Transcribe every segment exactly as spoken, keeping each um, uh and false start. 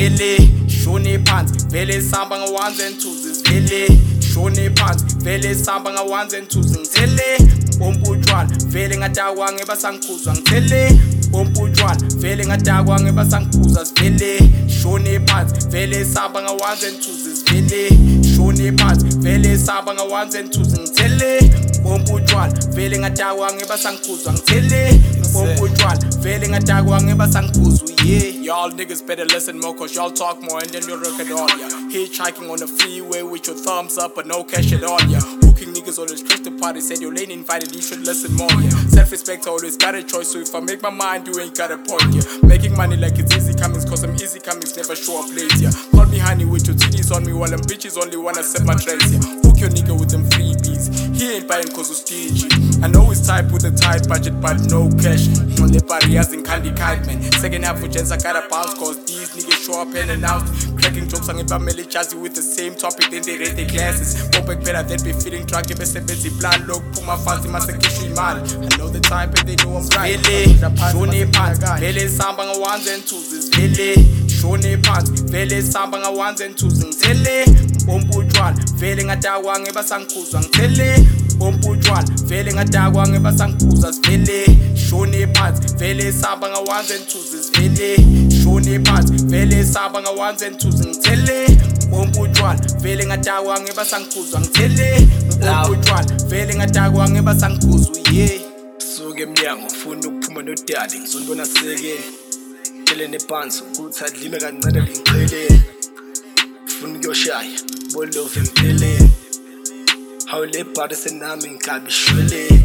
vele shone phansi vele samba nga ones and twos vele shone phansi vele samba nga ones and twos ngithele bomba utshwala vele ngadakwa ngeba sangikhuzwa ngithele bomba utshwala vele ngadakwa ngeba sangikhuza sivele shone phansi vele samba nga ones and twos vele shone phansi vele samba nga ones and twos ngithele bomba utshwala vele ngadakwa ngeba sangikhuzwa ngithele bomba utshwala vele ngadakwa ngeba sangikhuzwa yeah. Y'all niggas better listen more cause y'all talk more and then you'll look at all ya. Hitchhiking on the freeway with your thumbs up but no cash at all ya. Hooking niggas always crash the party, said your lane invited, you should listen more yeah. Self-respect always got a choice, so if I make my mind you ain't got a point yeah. Making money like it's easy comings cause some easy comings never show up late yeah. Call me honey with your titties on me while them bitches only wanna set my trends yeah. Hook your nigga with them freebies, he ain't buying cause he's stingy. I know he's type with a tight budget but no cash. On the party as in Candy Kite man. Second half for gents I gotta bounce cause these niggas show up in and out. Cracking jokes on family jazzy with the same topic then they rate their glasses. Popek better than be feeling drunk if it's a busy plan. Look, put my fancy my secretary man. I know the type and they know I'm right. Vele, shone pants, vele samba nga ones and twos vele shone pants, vele samba nga ones and twos ngithele bomba utshwala vele ngadakwa ngeba sangikhuzwa ngithele bomba utshwala vele ngadakwa ngeba sangikhuza sivele shone phansi vele samba nga ones and twos vele shone phansi vele samba nga ones and twos ngithele bomba utshwala vele ngadakwa ngeba sangikhuzwa ngithele bomba utshwala vele ngadakwa ngeba sangikhuzwa yeah. Suke emnyango ufuna ukuphuma nodali ngizonibona sekeni tshele nephansi ukuthi adlime kancane lingiqheleni ufuna ukuyoshaya bolove empeleni hawule bhadi senami ngikabi shweleni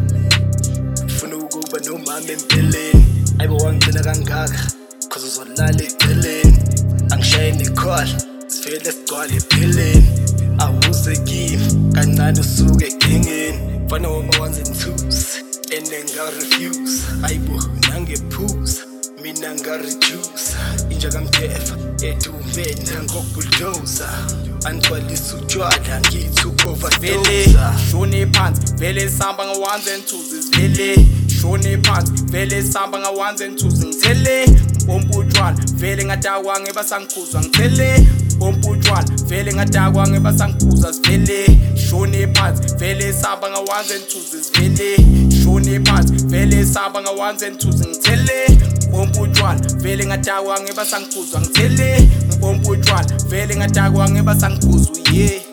ufuna ukuba nomama empeleni ayibo wangigcina kangaka cause uzolala eceleni angishaye nekhola sivele sigcwale epheleni awuze kimi kancane usuke egengeni fana woma ones and twos and then got refuse ayibo nangephuza mina ngareduce inja kamdefa edumbena ngokubulldozer angigcwalisa utshwala ngithi vele ukoverdose shone phansi vele samba nga ones and twos vele shone phansi vele samba nga ones and twos ngithele bomba utshwala vele ngadakwa ngeba sangikhuzwa ngithele bomba utshwala vele ngadakwa ngeba sangikhuza sivele shone phansi vele samba nga ones and twos vele shone phansi vele samba nga ones and twos ngithele bomba utshwala vele ngadakwa ngeba sangikhuzwa ngithele bomba utshwala vele ngadakwa ngeba sangikhuzwa yeah.